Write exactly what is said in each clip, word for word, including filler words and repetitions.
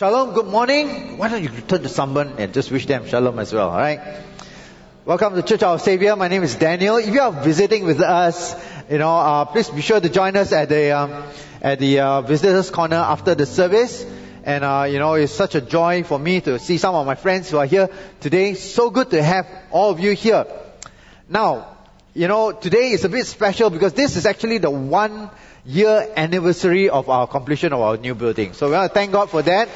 Shalom, good morning. Why don't you turn to someone and just wish them shalom as well, alright? Welcome to Church of Our Savior. My name is Daniel. If you are visiting with us, you know, uh, please be sure to join us at the um, at the uh, visitors corner after the service. And uh, you know, it's such a joy for me to see some of my friends who are here today. So good to have all of you here. Now, you know, today is a bit special because this is actually the one year anniversary of our completion of our new building. So we want to thank God for that.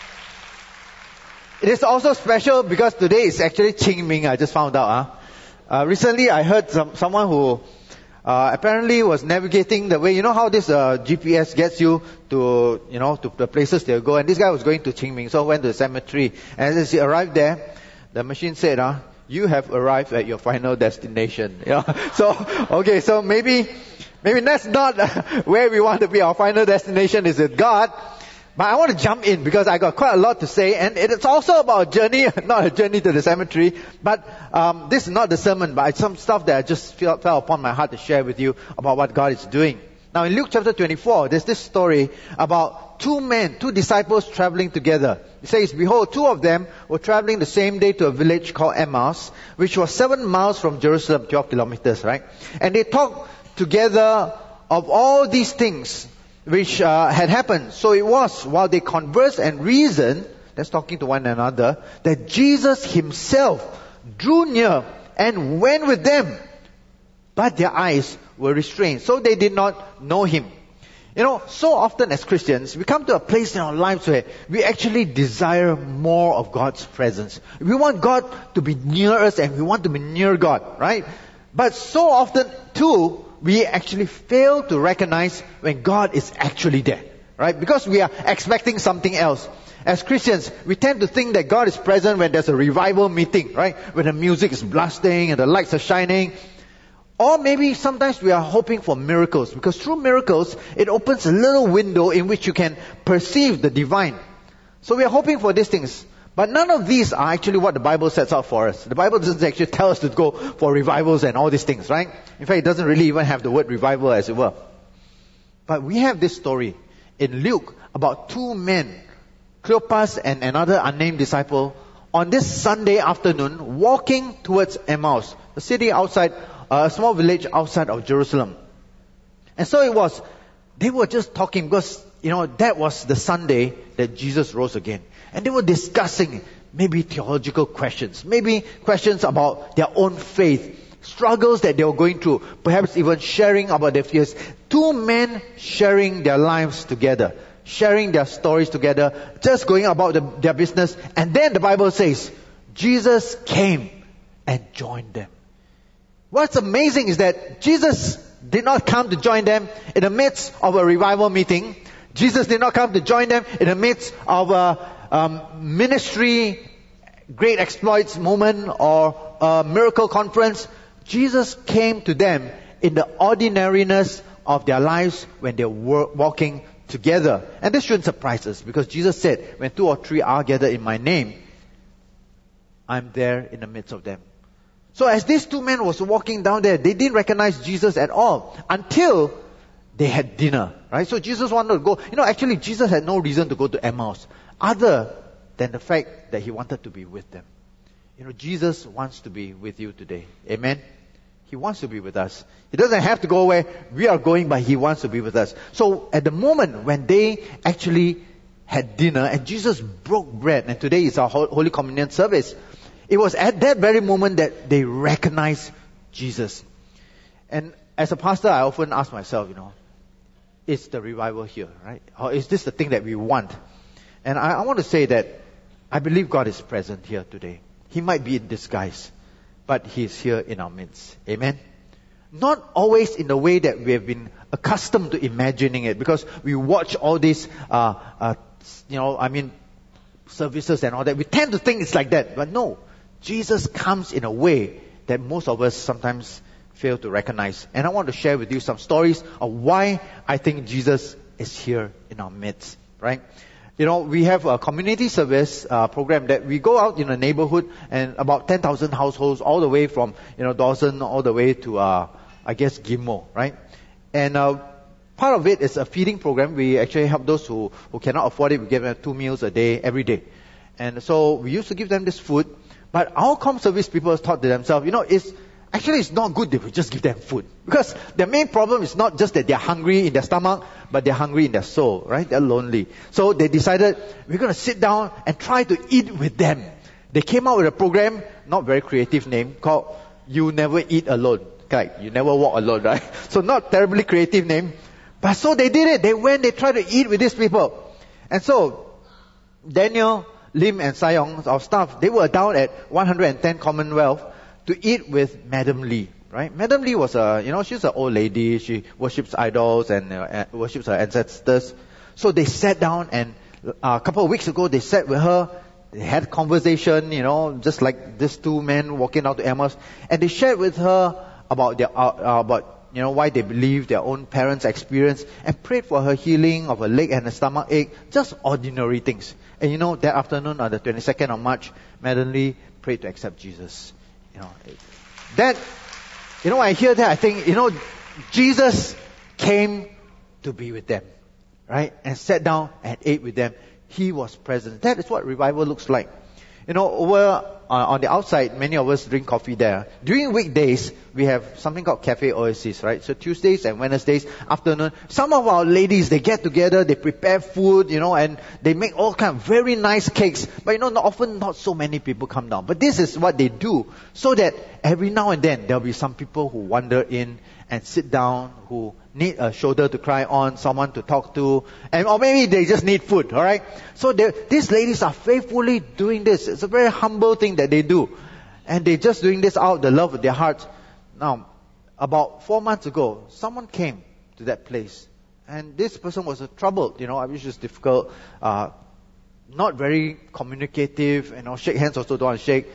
It is also special because today is actually Qing Ming. I just found out. Huh? Uh, recently I heard some, someone who uh, apparently was navigating the way, you know how this uh, G P S gets you to, you know, to the places they'll go. And this guy was going to Qing Ming, so went to the cemetery. And as he arrived there, the machine said, huh, you have arrived at your final destination. You know? So, okay, so maybe, maybe that's not where we want to be. Our final destination is with God. But I want to jump in because I got quite a lot to say, and it's also about a journey, not a journey to the cemetery. But um, this is not the sermon, but it's some stuff that I just feel, fell upon my heart to share with you about what God is doing. Now in Luke chapter twenty-four, there's this story about two men, two disciples traveling together. It says, behold, two of them were traveling the same day to a village called Emmaus, which was seven miles from Jerusalem, twelve kilometers, right? And they talked together of all these things which uh, had happened. So it was while they conversed and reasoned, that's talking to one another, that Jesus himself drew near and went with them. But their eyes were restrained, so they did not know him. You know, so often as Christians, we come to a place in our lives where we actually desire more of God's presence. We want God to be near us and we want to be near God, right? But so often too, we actually fail to recognize when God is actually there, right? Because we are expecting something else. As Christians, we tend to think that God is present when there's a revival meeting, right? When the music is blasting and the lights are shining. Or maybe sometimes we are hoping for miracles, because through miracles, it opens a little window in which you can perceive the divine. So we are hoping for these things. But none of these are actually what the Bible sets out for us. The Bible doesn't actually tell us to go for revivals and all these things, right? In fact, it doesn't really even have the word revival as it were. But we have this story in Luke about two men, Cleopas and another unnamed disciple, on this Sunday afternoon, walking towards Emmaus, a city outside, a small village outside of Jerusalem. And so it was, they were just talking because, you know, that was the Sunday that Jesus rose again. And they were discussing maybe theological questions, maybe questions about their own faith, struggles that they were going through, perhaps even sharing about their fears. Two men sharing their lives together, sharing their stories together, just going about the, their business. And then the Bible says, Jesus came and joined them. What's amazing is that Jesus did not come to join them in the midst of a revival meeting. Jesus did not come to join them in the midst of a um, ministry, great exploits moment or a miracle conference. Jesus came to them in the ordinariness of their lives when they were walking together. And this shouldn't surprise us, because Jesus said, when two or three are gathered in my name, I'm there in the midst of them. So as these two men was walking down there, they didn't recognize Jesus at all until they had dinner, right? So Jesus wanted to go. You know, actually Jesus had no reason to go to Emmaus other than the fact that he wanted to be with them. You know, Jesus wants to be with you today. Amen? He wants to be with us. He doesn't have to go where we are going, but he wants to be with us. So at the moment when they actually had dinner and Jesus broke bread, and today is our Holy Communion service, it was at that very moment that they recognized Jesus. And as a pastor, I often ask myself, you know, is the revival here, right? Or is this the thing that we want? And I, I want to say that I believe God is present here today. He might be in disguise, but He is here in our midst. Amen? Not always in the way that we have been accustomed to imagining it, because we watch all these, uh, uh, you know, I mean, services and all that. We tend to think it's like that, but no. Jesus comes in a way that most of us sometimes fail to recognize. And I want to share with you some stories of why I think Jesus is here in our midst, right? You know, we have a community service uh, program that we go out in a neighborhood, and about ten thousand households all the way from, you know, Dawson all the way to, uh, I guess, Gilmore, right? And uh, part of it is a feeding program. We actually help those who, who cannot afford it. We give them two meals a day, every day. And so we used to give them this food. But our comm service people thought to themselves, you know, it's actually it's not good if we just give them food. Because their main problem is not just that they're hungry in their stomach, but they're hungry in their soul, right? They're lonely. So they decided, we're going to sit down and try to eat with them. They came out with a program, not very creative name, called You Never Eat Alone. Like, you never walk alone, right? So not terribly creative name. But so they did it. They went, they tried to eat with these people. And so, Daniel, Lim and Sayong, our staff, they were down at one hundred ten Commonwealth to eat with Madam Lee, right? Madam Lee was a, you know, she's an old lady. She worships idols and uh, worships her ancestors. So they sat down and uh, a couple of weeks ago, they sat with her. They had conversation, you know, just like these two men walking out to Emmaus. And they shared with her about their, uh, about, you know, why they believe their own parents' experience, and prayed for her healing of her leg and her stomach ache. Just ordinary things. And you know, that afternoon on the twenty-second of March, Madam Lee prayed to accept Jesus. You know, that, you know, when I hear that, I think, you know, Jesus came to be with them, right? And sat down and ate with them. He was present. That is what revival looks like. You know, over uh, on the outside, many of us drink coffee there. During weekdays, we have something called Cafe Oasis, right? So Tuesdays and Wednesdays afternoon, some of our ladies, they get together, they prepare food, you know, and they make all kind of very nice cakes. But you know, not, often not so many people come down. But this is what they do, so that every now and then there'll be some people who wander in and sit down, who need a shoulder to cry on, someone to talk to, and or maybe they just need food, alright? So these ladies are faithfully doing this. It's a very humble thing that they do. And they're just doing this out of the love of their hearts. Now, about four months ago, someone came to that place. And this person was troubled, you know, I wish it's difficult, uh, not very communicative, you know, shake hands also don't want to shake.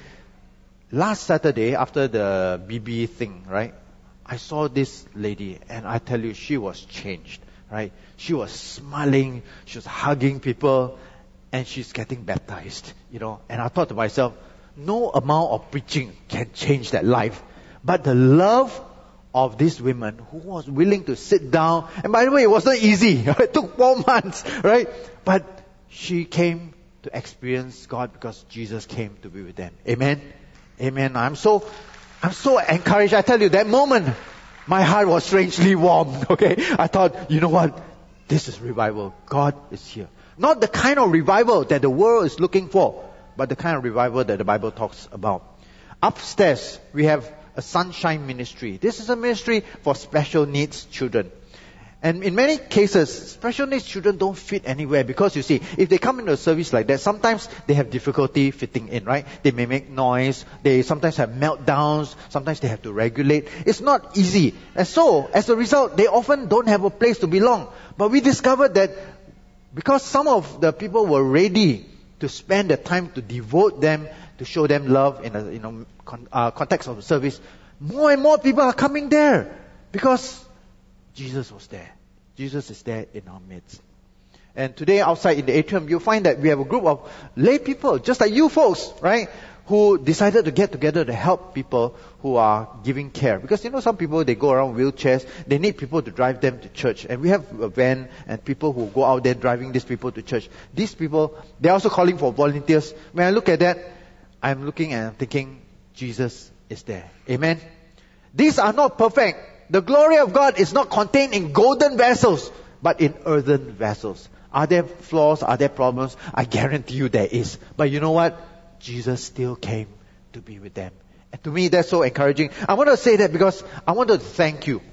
Last Saturday, after the B B thing, right? I saw this lady, and I tell you, she was changed, right? She was smiling, she was hugging people, and she's getting baptized, you know. And I thought to myself, no amount of preaching can change that life. But the love of this woman who was willing to sit down, and by the way, it wasn't easy. It took four months, right? But she came to experience God because Jesus came to be with them. Amen? Amen. I'm so... I'm so encouraged. I tell you, that moment, my heart was strangely warmed. Okay, I thought, you know what? This is revival. God is here. Not the kind of revival that the world is looking for, but the kind of revival that the Bible talks about. Upstairs, we have a Sunshine Ministry. This is a ministry for special needs children. And in many cases, special needs children don't fit anywhere, because you see, if they come into a service like that, sometimes they have difficulty fitting in, right? They may make noise, they sometimes have meltdowns, sometimes they have to regulate. It's not easy. And so, as a result, they often don't have a place to belong. But we discovered that because some of the people were ready to spend the time to devote them, to show them love in a you know con- uh, context of service, more and more people are coming there because Jesus was there. Jesus is there in our midst. And today outside in the atrium, you'll find that we have a group of lay people, just like you folks, right? Who decided to get together to help people who are giving care. Because you know, some people, they go around wheelchairs, they need people to drive them to church. And we have a van and people who go out there driving these people to church. These people, they're also calling for volunteers. When I look at that, I'm looking and I'm thinking, Jesus is there. Amen? These are not perfect. The glory of God is not contained in golden vessels, but in earthen vessels. Are there flaws? Are there problems? I guarantee you there is. But you know what? Jesus still came to be with them. And to me, that's so encouraging. I want to say that because I want to thank you.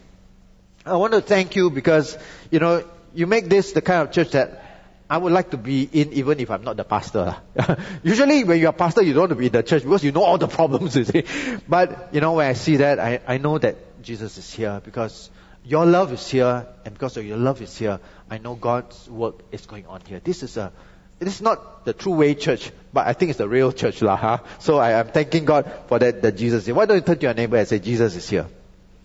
I want to thank you because, you know, you make this the kind of church that I would like to be in, even if I'm not the pastor. Usually when you're a pastor, you don't want to be in the church because you know all the problems, you see. But, you know, when I see that, I, I know that Jesus is here because your love is here, and because of your love is here, I know God's work is going on here. This is a, it is not the true way church, but I think it's the real church lah. Huh? So I am thanking God for that, that Jesus is here. Why don't you turn to your neighbor and say, Jesus is here?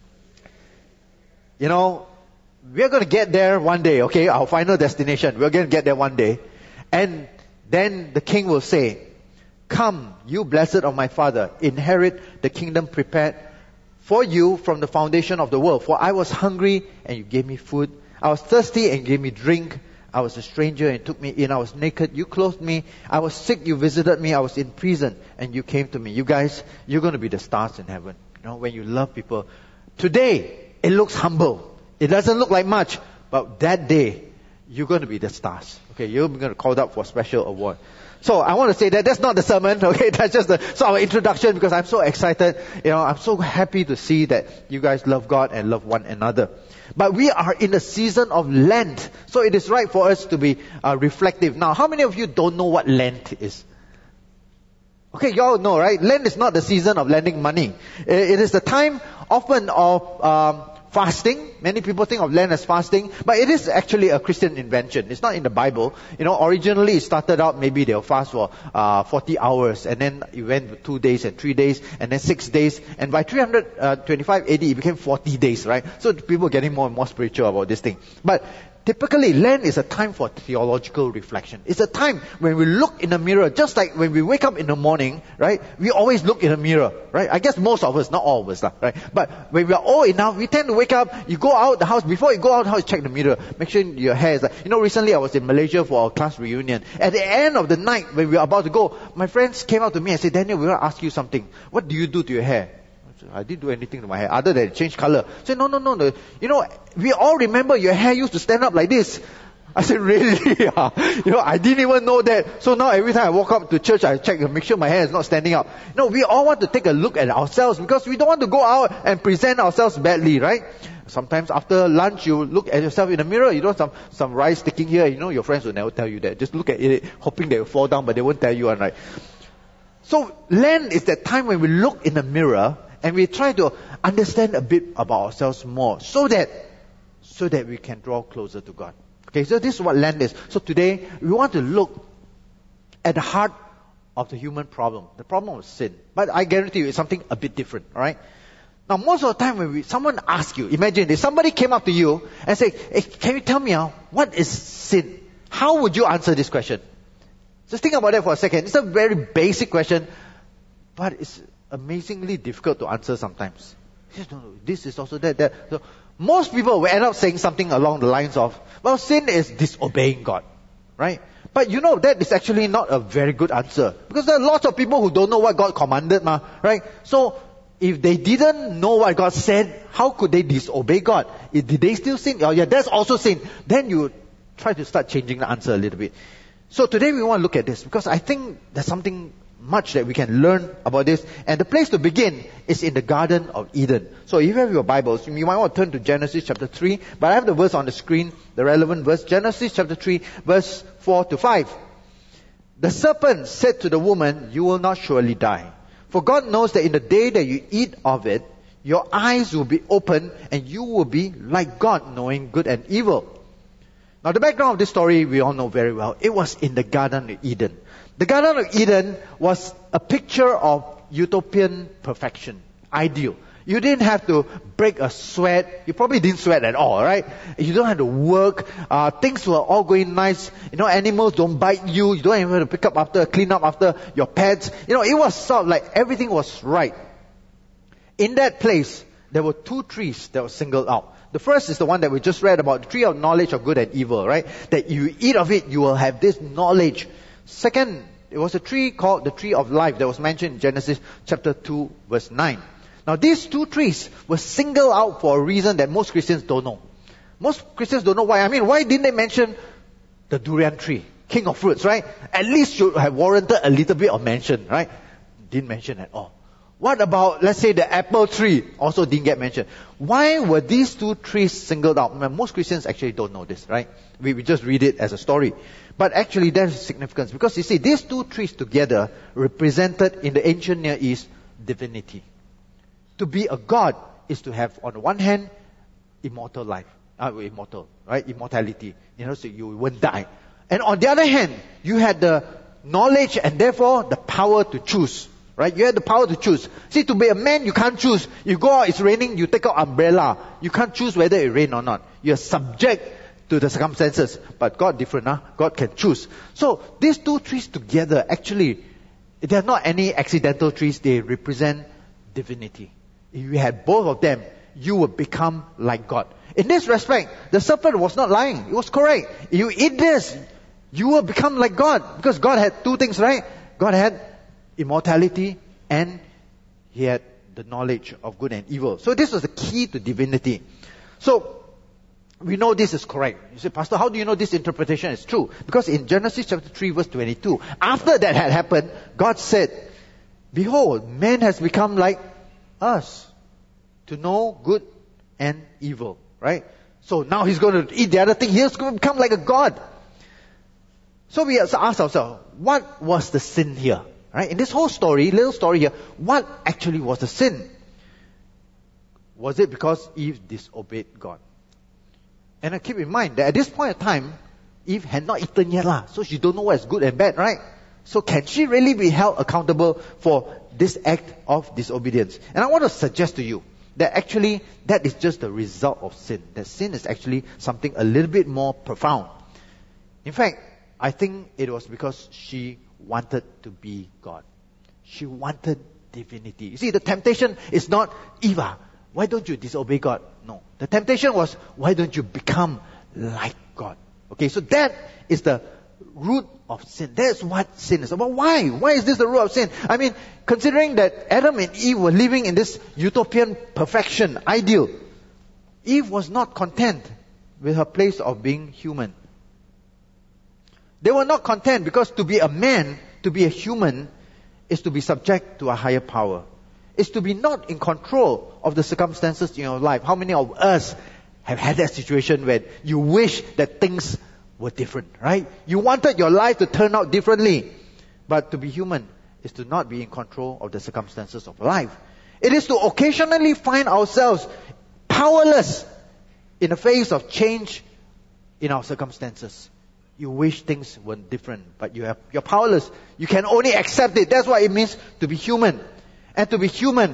You know, we're going to get there one day, okay? Our final destination. We're going to get there one day. And then the king will say, come, you blessed of my Father, inherit the kingdom prepared for you from the foundation of the world. For I was hungry and you gave me food. I was thirsty and you gave me drink. I was a stranger and you took me in. I was naked, you clothed me. I was sick, you visited me. I was in prison and you came to me. You guys, you're going to be the stars in heaven. You know, when you love people. Today, it looks humble. It doesn't look like much. But that day, you're going to be the stars. Okay, you're going to call up for a special award. So I want to say that that's not the sermon. Okay, that's just the so our introduction, because I'm so excited. You know, I'm so happy to see that you guys love God and love one another. But we are in a season of Lent, so it is right for us to be uh, reflective. Now, how many of you don't know what Lent is? Okay, you all know, right? Lent is not the season of lending money. It is the time often of um, fasting. Many people think of Lent as fasting, but it is actually a Christian invention. It's not in the Bible. You know, originally it started out, maybe they'll fast for uh, forty hours, and then it went for two days and three days, and then six days, and by three twenty-five A D it became forty days, right? So people are getting more and more spiritual about this thing. But typically, Lent is a time for theological reflection. It's a time when we look in the mirror, just like when we wake up in the morning, right? We always look in the mirror, right? I guess most of us, not all of us, right? But when we are old enough, we tend to wake up, you go out the house, before you go out the house, check the mirror. Make sure your hair is like, you know, recently I was in Malaysia for our class reunion. At the end of the night, when we were about to go, my friends came out to me and said, Daniel, we want to ask you something. What do you do to your hair? I didn't do anything to my hair other than change color. I said, no, no, no, no. You know, we all remember your hair used to stand up like this. I said, really? Yeah. You know, I didn't even know that. So now every time I walk up to church, I check to make sure my hair is not standing up. You know, we all want to take a look at ourselves because we don't want to go out and present ourselves badly, right? Sometimes after lunch, you look at yourself in the mirror. You know, some, some rice sticking here. You know, your friends will never tell you that. Just look at it, hoping they will fall down, but they won't tell you, right? So Lent is that time when we look in the mirror and we try to understand a bit about ourselves more, so that so that we can draw closer to God. Okay, so this is what Lent is. So today, we want to look at the heart of the human problem, the problem of sin. But I guarantee you, it's something a bit different, alright? Now, most of the time when we, someone asks you, imagine if somebody came up to you and said, hey, can you tell me uh, what is sin? How would you answer this question? Just think about that for a second. It's a very basic question, but it's amazingly difficult to answer sometimes. This is also that, that. So most people will end up saying something along the lines of, well, sin is disobeying God, right? But you know, that is actually not a very good answer. Because there are lots of people who don't know what God commanded, ma, right? So, if they didn't know what God said, how could they disobey God? Did they still sin? Oh yeah, that's also sin. Then you try to start changing the answer a little bit. So today we want to look at this, because I think there's something much that we can learn about this. And the place to begin is in the Garden of Eden. So if you have your Bibles, you might want to turn to Genesis chapter three. But I have the verse on the screen, the relevant verse. Genesis chapter three, verse four to five. The serpent said to the woman, you will not surely die. For God knows that in the day that you eat of it, your eyes will be opened and you will be like God, knowing good and evil. Now the background of this story we all know very well. It was in the Garden of Eden. The Garden of Eden was a picture of utopian perfection, ideal. You didn't have to break a sweat. You probably didn't sweat at all, right? You don't have to work. Uh, things were all going nice. You know, animals don't bite you. You don't even have to pick up after, clean up after your pets. You know, it was sort of like everything was right. In that place, there were two trees that were singled out. The first is the one that we just read about, the tree of knowledge of good and evil, right? That you eat of it, you will have this knowledge. Second, it was a tree called the tree of life that was mentioned in Genesis chapter two, verse nine. Now these two trees were singled out for a reason that most Christians don't know. Most Christians don't know why. I mean, why didn't they mention the durian tree, king of fruits, right? At least should have warranted a little bit of mention, right? Didn't mention at all. What about, let's say, the apple tree? Also didn't get mentioned. Why were these two trees singled out? I mean, most Christians actually don't know this, right? We, we just read it as a story. But actually there's significance. Because you see, these two trees together represented in the ancient Near East divinity. To be a god is to have, on the one hand, immortal life. Uh, immortal, right? Immortality. You know, so you won't die. And on the other hand, you had the knowledge and therefore the power to choose. Right? You have the power to choose. See, to be a man, you can't choose. You go out, it's raining, you take out umbrella. You can't choose whether it rain or not. You're subject to the circumstances. But God different, huh? God can choose. So, these two trees together, actually, they're not any accidental trees. They represent divinity. If you had both of them, you will become like God. In this respect, the serpent was not lying. It was correct. You eat this, you will become like God. Because God had two things, right? God had immortality and He had the knowledge of good and evil. So this was the key to divinity. So, we know this is correct. You say, Pastor, how do you know this interpretation is true? Because in Genesis chapter three verse twenty-two, after that had happened, God said, behold, man has become like us, to know good and evil. Right? So now he's going to eat the other thing. He's going to become like a God. So we have to ask ourselves, what was the sin here? Right? In this whole story, little story here, what actually was the sin? Was it because Eve disobeyed God? And I keep in mind that at this point of time, Eve had not eaten yet lah. So she don't know what is good and bad, right? So can she really be held accountable for this act of disobedience? And I want to suggest to you that actually that is just the result of sin. That sin is actually something a little bit more profound. In fact, I think it was because she wanted to be God. She wanted divinity. You see, the temptation is not, Eva, why don't you disobey God? No. The temptation was, why don't you become like God? Okay, so that is the root of sin. That's what sin is about. Why? Why is this the root of sin? I mean, considering that Adam and Eve were living in this utopian perfection, ideal, Eve was not content with her place of being human. They were not content because to be a man, to be a human, is to be subject to a higher power. Is to be not in control of the circumstances in your life. How many of us have had that situation where you wish that things were different, right? You wanted your life to turn out differently. But to be human is to not be in control of the circumstances of life. It is to occasionally find ourselves powerless in the face of change in our circumstances. You wish things were different, but you have, you're powerless. You can only accept it. That's what it means to be human. And to be human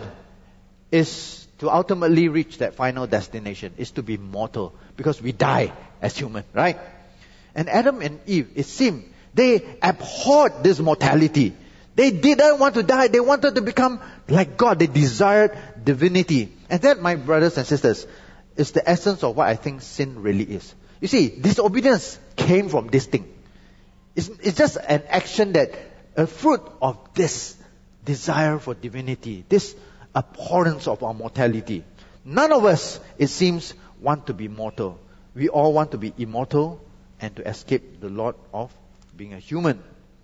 is to ultimately reach that final destination, is to be mortal. Because we die as human, right? And Adam and Eve, it seemed, they abhorred this mortality. They didn't want to die. They wanted to become like God. They desired divinity. And that, my brothers and sisters, is the essence of what I think sin really is. You see, disobedience came from this thing. It's, it's just an action that, a fruit of this desire for divinity, this abhorrence of our mortality. None of us, it seems, want to be mortal. We all want to be immortal and to escape the lot of being a human.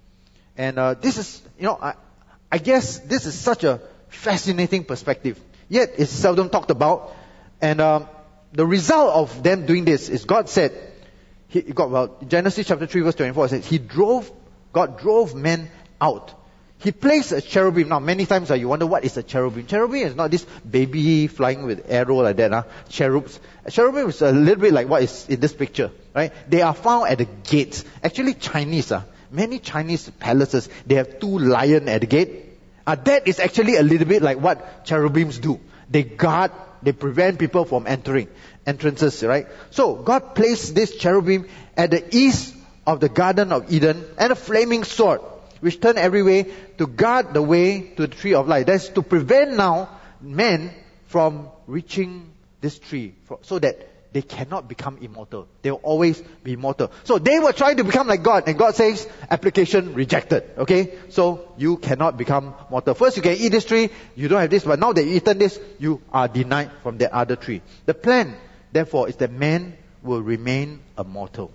And uh, this is, you know, I, I guess this is such a fascinating perspective. Yet it's seldom talked about. And um, the result of them doing this is God said, he, God, well, Genesis chapter three verse twenty-four says, He drove, God drove men out. He placed a cherubim. Now, many times uh, you wonder what is a cherubim. Cherubim is not this baby flying with arrow like that. Uh, cherubs. A cherubim is a little bit like what is in this picture, right? They are found at the gates. Actually, Chinese, uh, many Chinese palaces, they have two lions at the gate. Uh, that is actually a little bit like what cherubims do. They guard, they prevent people from entering entrances, right? So, God placed this cherubim at the east of the Garden of Eden and a flaming sword, which turned every way to guard the way to the tree of life. That's to prevent now men from reaching this tree, so that they cannot become immortal. They will always be immortal. So they were trying to become like God, and God says, application rejected. Okay? So you cannot become mortal. First you can eat this tree, you don't have this, but now that you've eaten this, you are denied from the other tree. The plan, therefore, is that man will remain a mortal.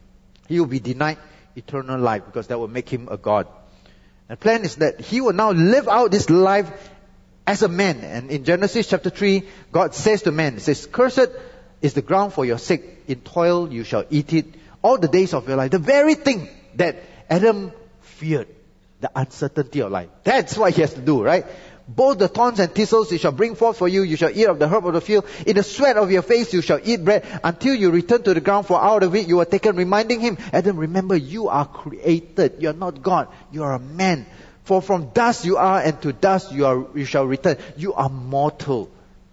He will be denied eternal life, because that will make him a God. The plan is that he will now live out this life as a man. And in Genesis chapter three, God says to man, He says, cursed is the ground for your sake. In toil you shall eat it all the days of your life. The very thing that Adam feared, the uncertainty of life. That's what he has to do, right? Both the thorns and thistles you shall bring forth for you. You shall eat of the herb of the field. In the sweat of your face you shall eat bread until you return to the ground, for out of it you are taken. Reminding him, Adam, remember, you are created. You are not God. You are a man. For from dust you are, and to dust you are. You shall return. You are mortal.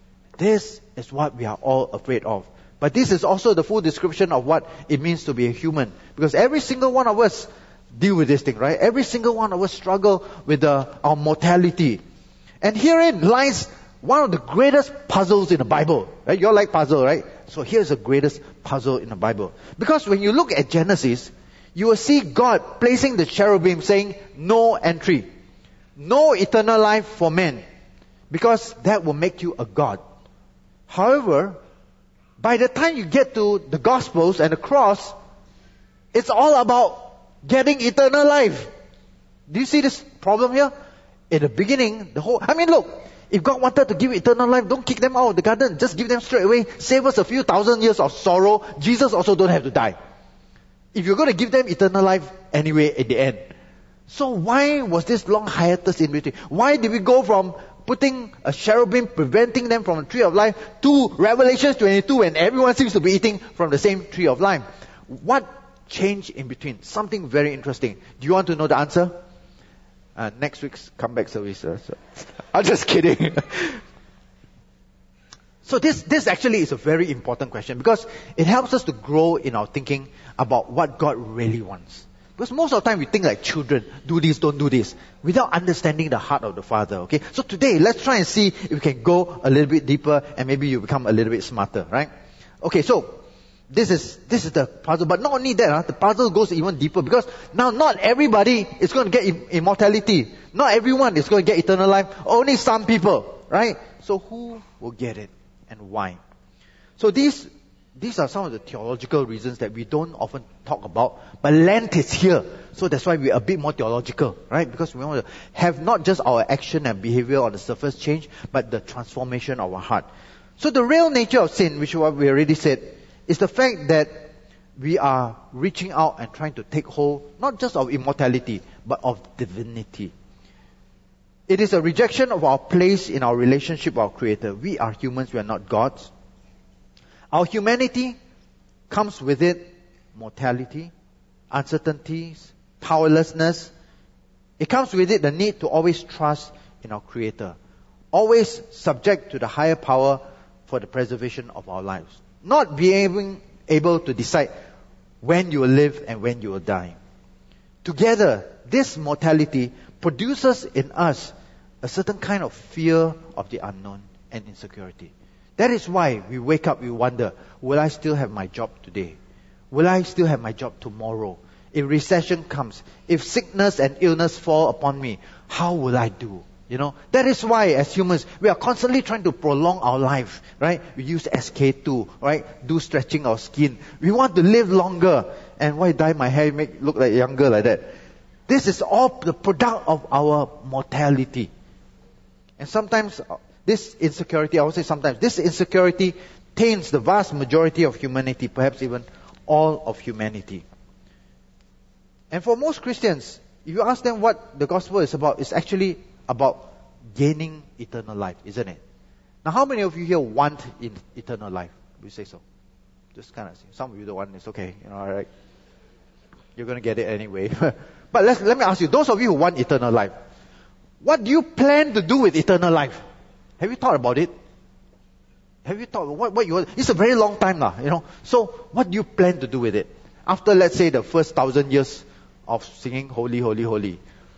This is what we are all afraid of. But this is also the full description of what it means to be a human. Because every single one of us deal with this thing, right? Every single one of us struggle with the, our mortality. And herein lies one of the greatest puzzles in the Bible. Right? You all like puzzle, right? So here's the greatest puzzle in the Bible. Because when you look at Genesis, you will see God placing the cherubim saying, no entry. No eternal life for men. Because that will make you a God. However, by the time you get to the Gospels and the cross, it's all about getting eternal life. Do you see this problem here? In the beginning, the whole... I mean, look, if God wanted to give eternal life, don't kick them out of the garden. Just give them straight away. Save us a few thousand years of sorrow. Jesus also don't have to die. If you're going to give them eternal life anyway at the end. So why was this long hiatus in between? Why did we go from putting a cherubim preventing them from the tree of life to Revelation twenty-two and everyone seems to be eating from the same tree of life? What changed in between? Something very interesting. Do you want to know the answer? Uh, next week's comeback service. Uh, so. I'm just kidding. So this, this actually is a very important question because it helps us to grow in our thinking about what God really wants. Because most of the time we think like children, do this, don't do this, without understanding the heart of the Father, okay? So today, let's try and see if we can go a little bit deeper and maybe you become a little bit smarter, right? Okay, so this is this is the puzzle. But not only that, huh, the puzzle goes even deeper because now not everybody is going to get im- immortality. Not everyone is going to get eternal life. Only some people, right? So who will get it and why? So these these are some of the theological reasons that we don't often talk about. But Lent is here. So that's why we're a bit more theological, right? Because we want to have not just our action and behavior on the surface change, but the transformation of our heart. So the real nature of sin, which is what we already said, is the fact that we are reaching out and trying to take hold, not just of immortality, but of divinity. It is a rejection of our place in our relationship with our Creator. We are humans, we are not gods. Our humanity comes with it mortality, uncertainties, powerlessness. It comes with it the need to always trust in our Creator. Always subject to the higher power for the preservation of our lives. Not being able to decide when you will live and when you will die. Together, this mortality produces in us a certain kind of fear of the unknown and insecurity. That is why we wake up, we wonder, will I still have my job today? Will I still have my job tomorrow? If recession comes, if sickness and illness fall upon me, how will I do? You know, that is why as humans, we are constantly trying to prolong our life, right? We use S K two, right? Do stretching our skin. We want to live longer. And why dye my hair, make look like younger like that? This is all the product of our mortality. And sometimes this insecurity, I would say sometimes, this insecurity taints the vast majority of humanity, perhaps even all of humanity. And for most Christians, if you ask them what the gospel is about, it's actually about gaining eternal life, isn't it? Now, how many of you here want in eternal life? We say so. Just kind of see. Some of you don't want. It's okay. You know, all right. You're going to get it anyway. But let's, let me ask you, those of you who want eternal life, what do you plan to do with eternal life? Have you thought about it? Have you thought what what you? It's a very long time now, you know. So, what do you plan to do with it after, let's say, the first thousand years of singing "Holy, Holy, Holy"?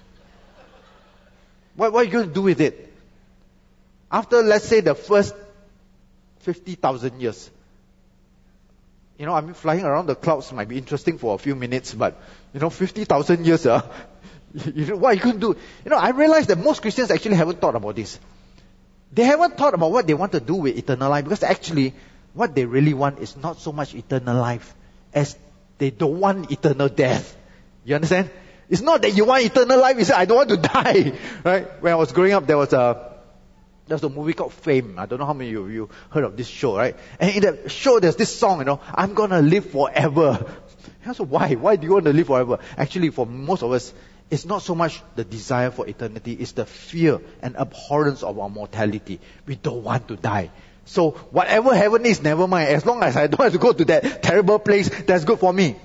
What, what are you going to do with it? After, let's say, the first fifty thousand years. You know, I mean, flying around the clouds might be interesting for a few minutes, but, you know, fifty thousand years, uh, you know, what are you going to do? You know, I realize that most Christians actually haven't thought about this. They haven't thought about what they want to do with eternal life, because actually, what they really want is not so much eternal life as they don't want eternal death. You understand? It's not that you want eternal life, it's that I don't want to die. Right? When I was growing up, there was a there was a movie called Fame. I don't know how many of you heard of this show, right? And in that show, there's this song, you know, I'm gonna live forever. So why? Why do you want to live forever? Actually, for most of us, it's not so much the desire for eternity, it's the fear and abhorrence of our mortality. We don't want to die. So whatever heaven is, never mind. As long as I don't have to go to that terrible place, that's good for me.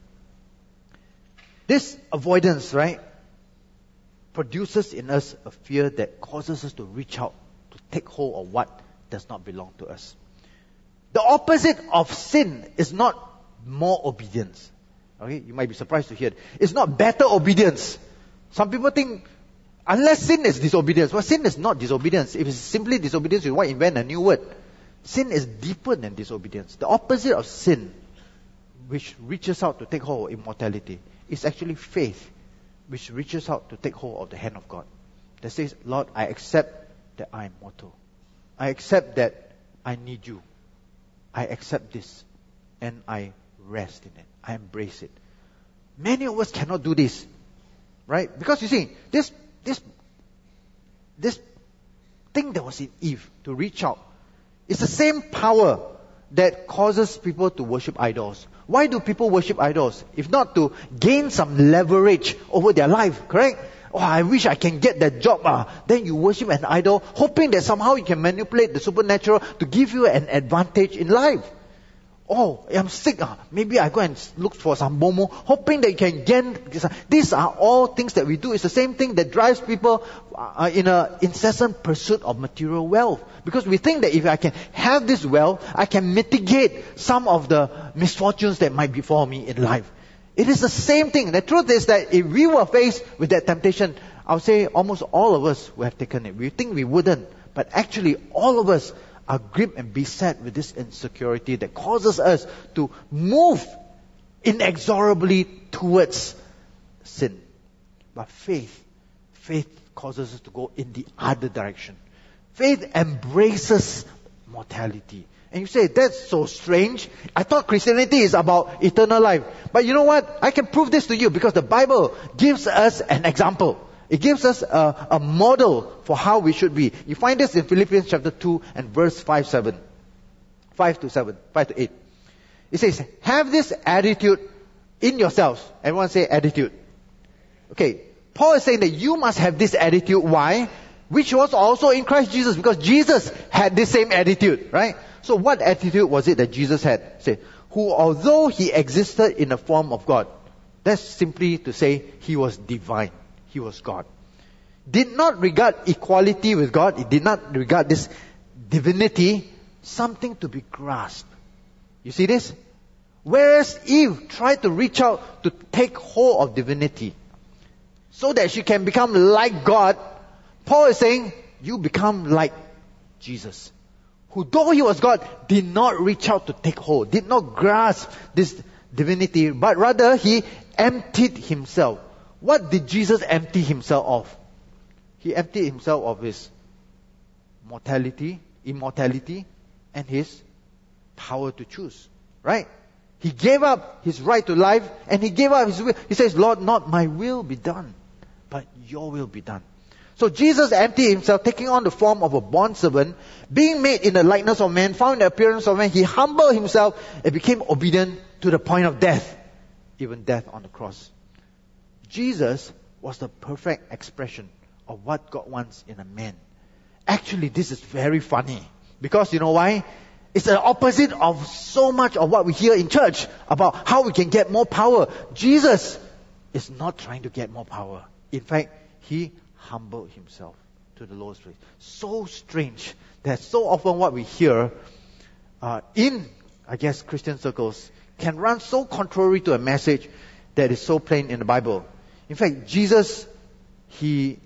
This avoidance, right, produces in us a fear that causes us to reach out, to take hold of what does not belong to us. The opposite of sin is not more obedience. Okay, you might be surprised to hear it. It's not better obedience. Some people think Unless sin is disobedience. Well, sin is not disobedience. If it's simply disobedience, you why invent a new word? Sin is deeper than disobedience. The opposite of sin, which reaches out to take hold of immortality, is actually faith, which reaches out to take hold of the hand of God. That says, Lord, I accept that I am mortal. I accept that I need you. I accept this. And I rest in it. I embrace it. Many of us cannot do this. Right? Because you see, this this this thing that was in Eve, to reach out, is the same power that causes people to worship idols. Why do people worship idols? If not to gain some leverage over their life, correct? Oh, I wish I can get that job. Ah. Then you worship an idol, hoping that somehow you can manipulate the supernatural to give you an advantage in life. Oh, I'm sick. Ah. Maybe I go and look for some momo, hoping that you can gain. These are all things that we do. It's the same thing that drives people uh, in an incessant pursuit of material wealth. Because we think that if I can have this wealth, I can mitigate some of the misfortunes that might befall me in life. It is the same thing. The truth is that if we were faced with that temptation, I would say almost all of us would have taken it. We think we wouldn't. But actually, all of us are gripped and beset with this insecurity that causes us to move inexorably towards sin. But faith, faith causes us to go in the other direction. Faith embraces mortality. And you say, that's so strange. I thought Christianity is about eternal life. But you know what? I can prove this to you because the Bible gives us an example. It gives us a, a model for how we should be. You find this in Philippians chapter two and verse five, seven. five to seven, five to eight. It says, have this attitude in yourselves. Everyone say attitude. Okay. Paul is saying that you must have this attitude. Why? Which was also in Christ Jesus, because Jesus had this same attitude, right? So what attitude was it that Jesus had? Say, who although he existed in the form of God, that's simply to say he was divine. He was God. Did not regard equality with God. He did not regard this divinity something to be grasped. You see this? Whereas Eve tried to reach out to take hold of divinity so that she can become like God, Paul is saying, you become like Jesus, who though he was God, did not reach out to take hold, did not grasp this divinity, but rather he emptied himself. What did Jesus empty himself of? He emptied himself of his mortality, immortality, and his power to choose. Right? He gave up his right to life, and he gave up his will. He says, Lord, not my will be done, but your will be done. So Jesus emptied himself, taking on the form of a bondservant, being made in the likeness of man, found in the appearance of man. He humbled himself and became obedient to the point of death, even death on the cross. Jesus was the perfect expression of what God wants in a man. Actually, this is very funny. Because you know why? It's the opposite of so much of what we hear in church about how we can get more power. Jesus is not trying to get more power. In fact, he humbled himself to the lowest place. So strange that so often what we hear uh, in, I guess, Christian circles can run so contrary to a message that is so plain in the Bible. In fact, Jesus, he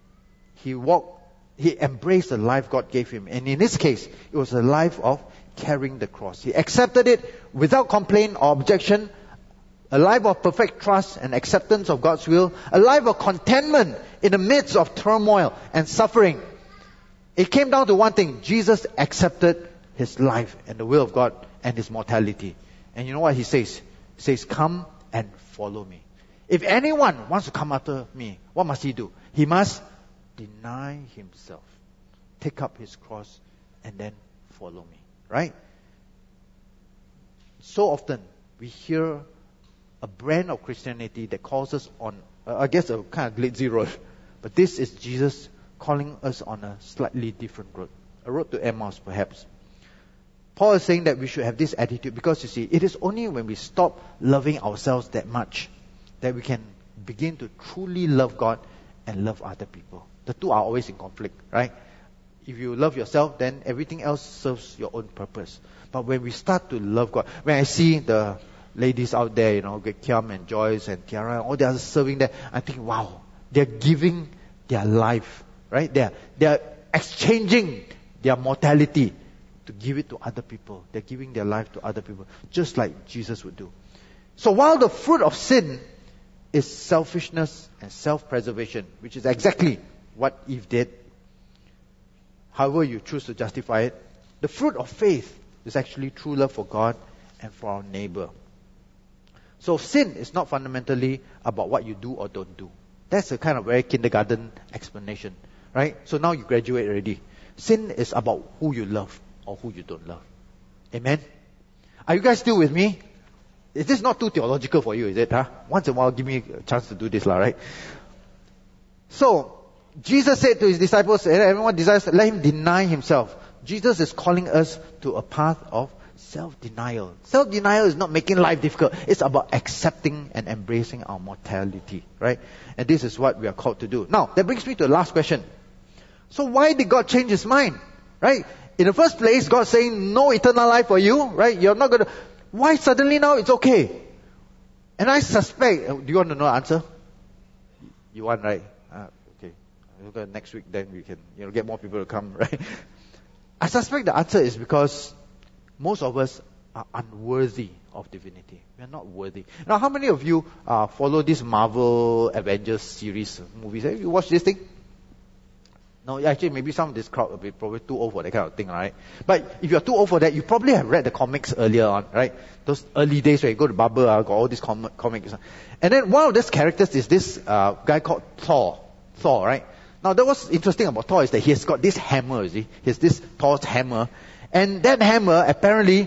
he walked, he embraced the life God gave him. And in this case, it was a life of carrying the cross. He accepted it without complaint or objection. A life of perfect trust and acceptance of God's will. A life of contentment in the midst of turmoil and suffering. It came down to one thing. Jesus accepted his life and the will of God and his mortality. And you know what he says? He says, come and follow me. If anyone wants to come after me, what must he do? He must deny himself, take up his cross, and then follow me. Right? So often we hear a brand of Christianity that calls us on, uh, I guess, a kind of glitzy road. But this is Jesus calling us on a slightly different road. A road to Emmaus, perhaps. Paul is saying that we should have this attitude because, you see, it is only when we stop loving ourselves that much that we can begin to truly love God and love other people. The two are always in conflict, right? If you love yourself, then everything else serves your own purpose. But when we start to love God, when I see the ladies out there, you know, Kiam and Joyce and Kiara, all they are serving there, I think, wow, they're giving their life, right? They're, they're exchanging their mortality to give it to other people. They're giving their life to other people, just like Jesus would do. So while the fruit of sin is selfishness and self-preservation, which is exactly what Eve did, however you choose to justify it, the fruit of faith is actually true love for God and for our neighbor. So sin is not fundamentally about what you do or don't do. That's a kind of very kindergarten explanation, right? So now you graduate already. Sin is about who you love or who you don't love. Amen? Are you guys still with me? Is this not too theological for you, is it? Huh? Once in a while, give me a chance to do this, right? So, Jesus said to his disciples, everyone desires, let him deny himself. Jesus is calling us to a path of self-denial. Self-denial is not making life difficult. It's about accepting and embracing our mortality, right? And this is what we are called to do. Now, that brings me to the last question. So why did God change his mind, right? In the first place, God saying no eternal life for you, right? You're not going to... Why suddenly now it's okay? And I suspect... Do you want to know the answer? You want, right? Uh, okay. Next week then we can, you know, get more people to come, right? I suspect the answer is because most of us are unworthy of divinity. We are not worthy. Now, how many of you uh, follow this Marvel Avengers series movies? Have you watched this thing? No, actually, maybe some of this crowd will be probably too old for that kind of thing, right? But if you're too old for that, you probably have read the comics earlier on, right? Those early days where you go to Bubba, uh, got all these com- comics. And then one of these characters is this uh, guy called Thor. Thor, right? Now, that was interesting about Thor is that he has got this hammer, you see? He has this Thor's hammer. And that hammer, apparently,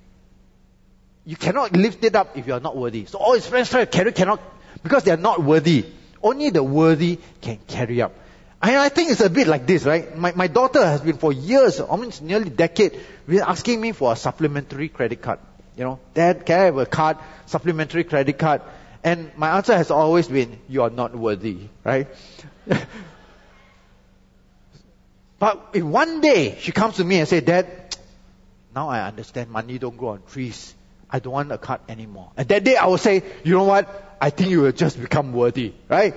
you cannot lift it up if you are not worthy. So all his friends try to carry, cannot, because they are not worthy. Only the worthy can carry up. I, I think it's a bit like this, right? My, my daughter has been for years, almost nearly a decade, been asking me for a supplementary credit card. You know, Dad, can I have a card, supplementary credit card? And my answer has always been, you are not worthy, right? But if one day she comes to me and says, Dad, now I understand money don't grow on trees. I don't want a card anymore. And that day I will say, you know what? I think you will just become worthy, right?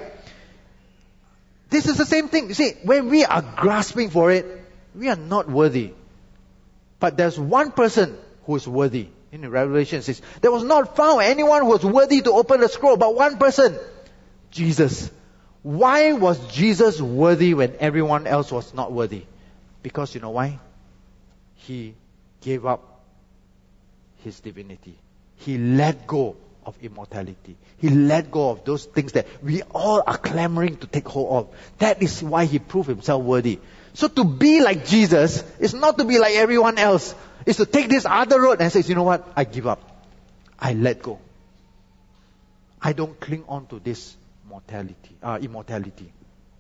This is the same thing. You see, when we are grasping for it, we are not worthy. But there's one person who is worthy. In the Revelation it says, there was not found anyone who was worthy to open the scroll, but one person, Jesus. Why was Jesus worthy when everyone else was not worthy? Because you know why? He gave up his divinity. He let go of immortality. He let go of those things that we all are clamoring to take hold of. That is why he proved himself worthy. So to be like Jesus is not to be like everyone else. It's to take this other road and say, you know what? I give up. I let go. I don't cling on to this mortality, uh, immortality.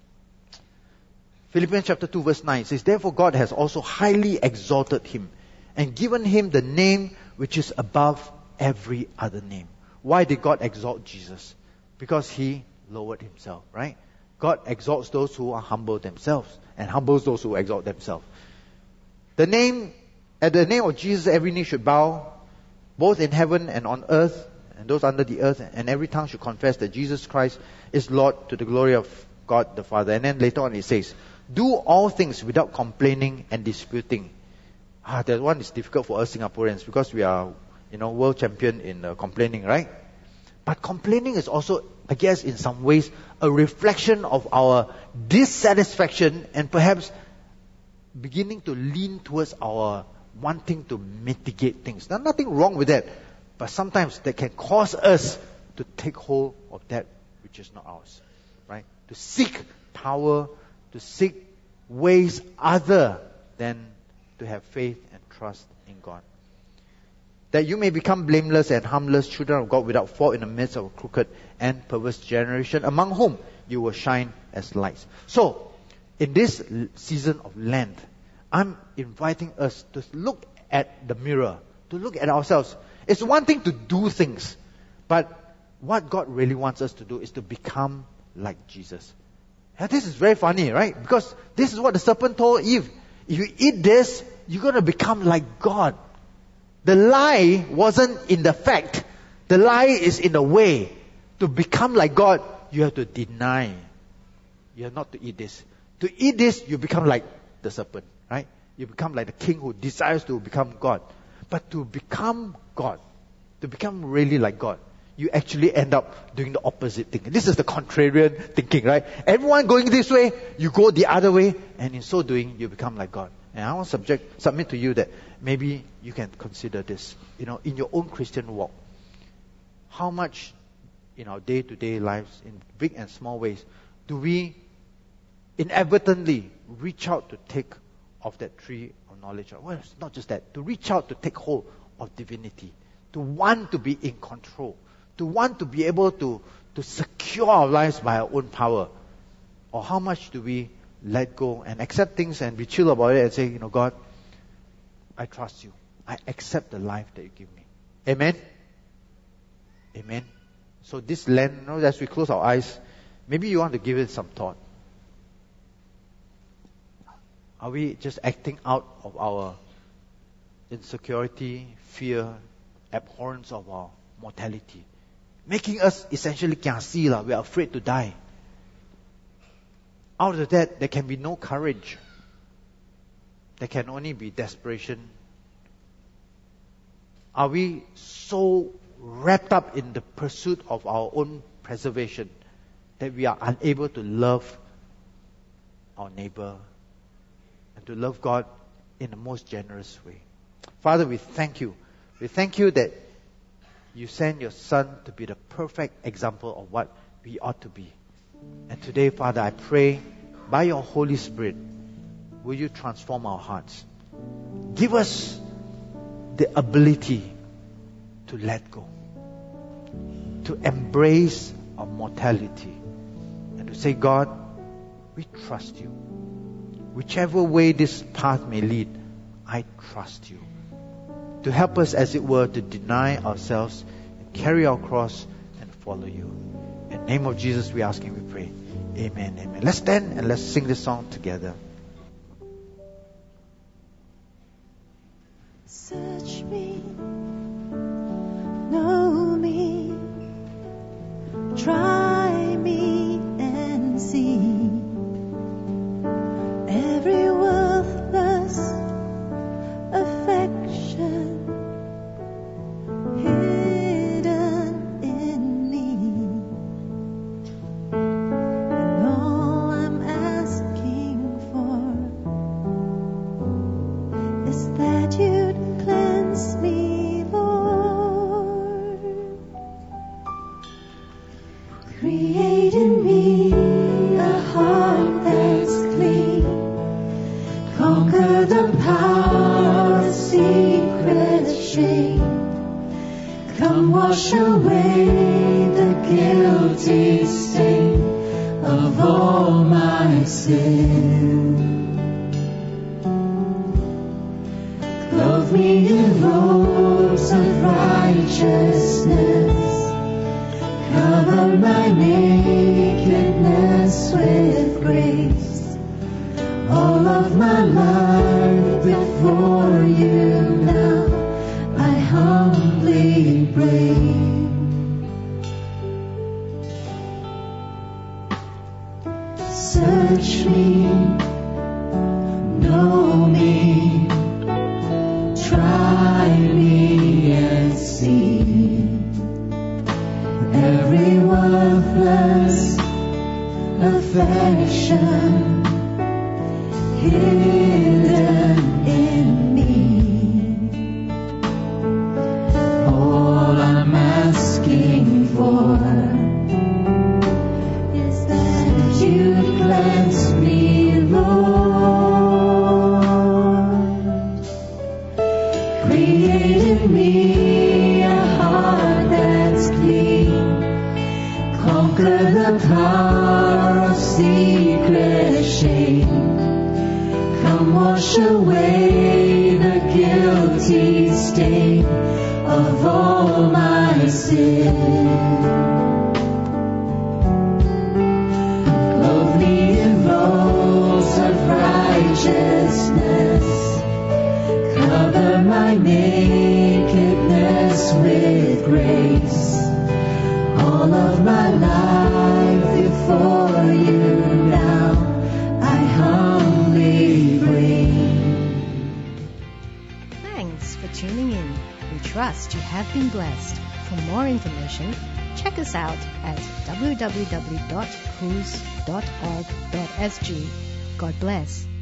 Philippians chapter two verse nine says, therefore God has also highly exalted him and given him the name which is above every other name. Why did God exalt Jesus? Because he lowered himself, right? God exalts those who are humble themselves and humbles those who exalt themselves. The name, at the name of Jesus, every knee should bow, both in heaven and on earth, and those under the earth, and every tongue should confess that Jesus Christ is Lord to the glory of God the Father. And then later on it says, do all things without complaining and disputing. Ah, that one is difficult for us Singaporeans because we are, you know, world champion in uh, complaining, right? But complaining is also, I guess, in some ways, a reflection of our dissatisfaction and perhaps beginning to lean towards our wanting to mitigate things. There's nothing wrong with that. But sometimes that can cause us to take hold of that which is not ours, right? To seek power, to seek ways other than to have faith and trust in God. That you may become blameless and harmless children of God without fault in the midst of a crooked and perverse generation, among whom you will shine as lights. So, in this season of Lent, I'm inviting us to look at the mirror, to look at ourselves. It's one thing to do things, but what God really wants us to do is to become like Jesus. And this is very funny, right? Because this is what the serpent told Eve. If you eat this, you're going to become like God. The lie wasn't in the fact. The lie is in the way. To become like God, you have to deny you're not to eat this. To eat this, you become like the serpent, right? You become like the king who desires to become God. But to become God, to become really like God, you actually end up doing the opposite thing. This is the contrarian thinking, right? Everyone going this way, you go the other way, and in so doing, you become like God. And I want to subject, submit to you that maybe you can consider this, you know, in your own Christian walk. How much in our day-to-day lives, in big and small ways, do we inadvertently reach out to take of that tree of knowledge? Well, it's not just that. To reach out to take hold of divinity. To want to be in control. To want to be able to, to secure our lives by our own power. Or how much do we let go and accept things and be chill about it and say, you know, God, I trust you. I accept the life that you give me. Amen? Amen? So this land, you know, as we close our eyes, maybe you want to give it some thought. Are we just acting out of our insecurity, fear, abhorrence of our mortality? Making us essentially kiasi lah. We are afraid to die. Out of that, there can be no courage. There can only be desperation. Are we so wrapped up in the pursuit of our own preservation that we are unable to love our neighbor and to love God in the most generous way? Father, we thank you. We thank you that you sent your Son to be the perfect example of what we ought to be. And today, Father, I pray by your Holy Spirit, will you transform our hearts? Give us the ability to let go, to embrace our mortality, and to say, God, we trust you. Whichever way this path may lead, I trust you. To help us, as it were, to deny ourselves and carry our cross and follow you. In the name of Jesus, we ask and we pray. Amen, amen. Let's stand and let's sing this song together. Search me, know me, try me and see every worthless affection hidden in me. And all I'm asking for is that you'd cleanse me, Lord. Create in me a heart that's clean. Conquer the power of secret shame. Come wash away the guilty stain of all my sin. Clothe me in robes of righteousness. Cover my nakedness with grace. All of my life before you now I humbly bring. Search me, know me, try me and see every worthless affection hidden in me. All I'm asking for is that you cleanse me, Lord. Create in me a heart that's clean. Conquer the power of secret shame. Come wash away the guilty stain of all my sin. Clothe me in robes of righteousness. Cover my nakedness with grace. All of my life before you now trust you have been blessed. For more information, check us out at w w w dot whos dot org dot s g. God bless.